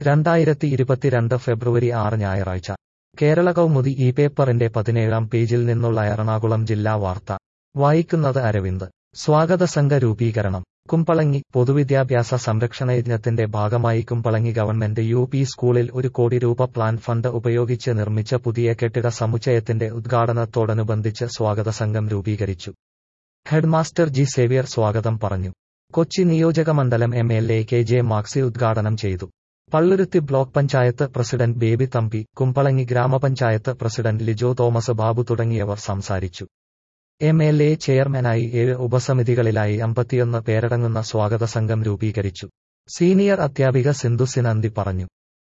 2022 ഫെബ്രുവരി 6 ഞായറാഴ്ച കേരള കൗമുദി ഈ പേപ്പറിന്റെ 17-ാം പേജിൽ നിന്നുള്ള എറണാകുളം ജില്ലാ വാർത്ത വായിക്കുന്നത് അരവിന്ദ്. സ്വാഗത സംഘ രൂപീകരണം. കുമ്പളങ്ങി. പൊതുവിദ്യാഭ്യാസ സംരക്ഷണയജ്ഞത്തിന്റെ ഭാഗമായി കുമ്പളങ്ങി ഗവൺമെന്റ് യു.പി. സ്കൂളിൽ 1 കോടി രൂപ പ്ലാൻ ഫണ്ട് ഉപയോഗിച്ച് നിർമ്മിച്ച പുതിയ കെട്ടിട സമുച്ചയത്തിന്റെ ഉദ്ഘാടനത്തോടനുബന്ധിച്ച് സ്വാഗത സംഘം രൂപീകരിച്ചു. ഹെഡ്മാസ്റ്റർ ജി സേവ്യർ സ്വാഗതം പറഞ്ഞു. കൊച്ചി നിയോജകമണ്ഡലം എം.എൽ.എ. കെ.ജെ. മാക്സി ഉദ്ഘാടനം ചെയ്തു. പള്ളുരുത്തി ബ്ലോക്ക് പഞ്ചായത്ത് പ്രസിഡന്റ് ബേബി തമ്പി, കുമ്പളങ്ങി ഗ്രാമപഞ്ചായത്ത് പ്രസിഡന്റ് ലിജോ തോമസ് ബാബു തുടങ്ങിയവർ സംസാരിച്ചു. എം.എൽ.എ. ചെയർമാനായി 7 ഉപസമിതികളിലായി 51 പേരടങ്ങുന്ന സ്വാഗത സംഘം രൂപീകരിച്ചു. സീനിയർ അധ്യാപിക സിന്ധു സിനന്ദി പറഞ്ഞു.